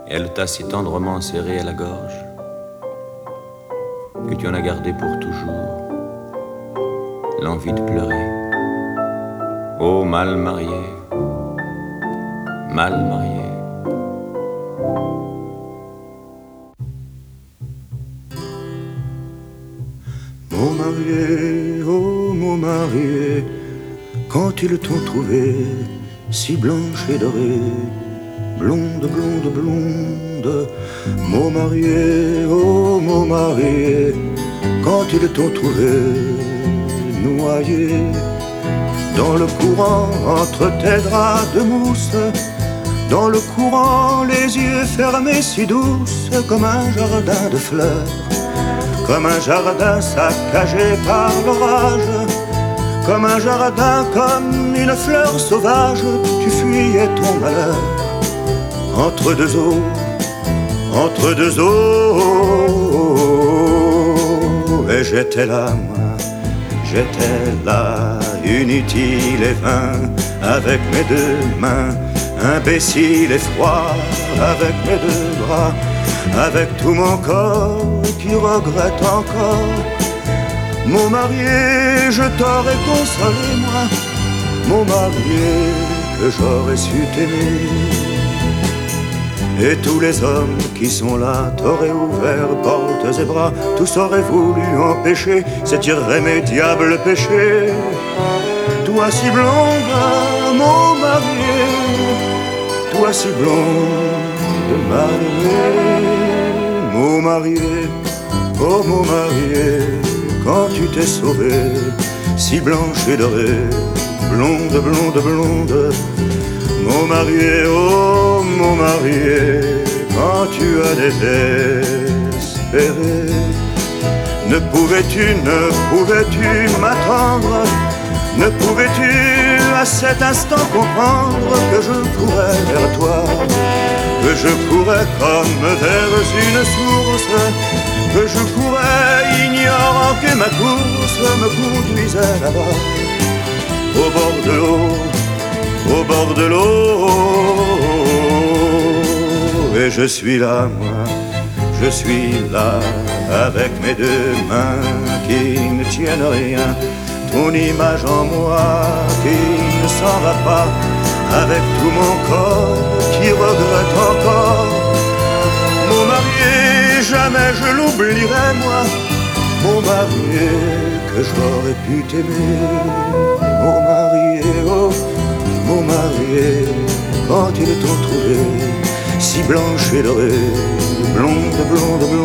et elle t'a si tendrement serré à la gorge que tu en as gardé pour toujours l'envie de pleurer. Oh mal marié, mal marié. Mon marié, oh mon marié, quand ils t'ont trouvé si blanche et dorée, blonde, blonde, blonde, mon marié, oh mon marié, quand ils t'ont trouvé noyé dans le courant entre tes draps de mousse, dans le courant les yeux fermés si douces comme un jardin de fleurs, comme un jardin saccagé par l'orage, comme un jardin, comme une fleur sauvage, tu fuyais ton malheur entre deux eaux, entre deux eaux. Et j'étais là, moi, j'étais là, inutile et vain, avec mes deux mains, imbécile et froid, avec mes deux bras, avec tout mon corps qui regrette encore. Mon marié, je t'aurais consolé, moi, mon marié, que j'aurais su t'aimer. Et tous les hommes qui sont là t'auraient ouvert portes et bras, tous auraient voulu empêcher cet irrémédiable péché. Toi si blonde, mon marié, toi si blonde, marié, mon marié, oh mon marié, quand tu t'es sauvé, si blanche et dorée, blonde, blonde, blonde, mon marié, oh mon marié, quand tu as désespéré, ne pouvais-tu m'attendre, ne pouvais-tu à cet instant comprendre que je courais vers toi, que je courais comme vers une source, que je courais ignorant que ma course me conduisait là-bas, au bord de l'eau, au bord de l'eau. Et je suis là, moi, je suis là, avec mes deux mains qui ne tiennent rien, ton image en moi qui ne s'en va pas, avec tout mon corps qui regrette encore. Mon marié, jamais je l'oublierai, moi, mon marié, que j'aurais pu t'aimer. Mon marié, oh, mon marié, quand ils t'ont trouvé si blanche et dorée, blonde, blonde, blonde,